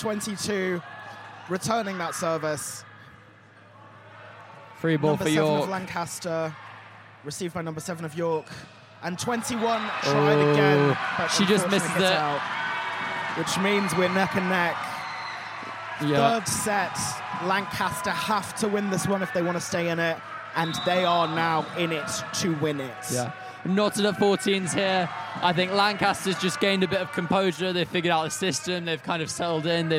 22, returning that service. Free ball number for 7 York. of Lancaster, received by number 7 of York. And 21 tried again, but she just misses unfortunately gets it. out, which means we're neck and neck. Yeah. Third set, Lancaster have to win this one if they want to stay in it, and they are now in it to win it. Yeah. Knotted at 14s here. I think Lancaster's just gained a bit of composure. They've figured out the system. They've kind of settled in.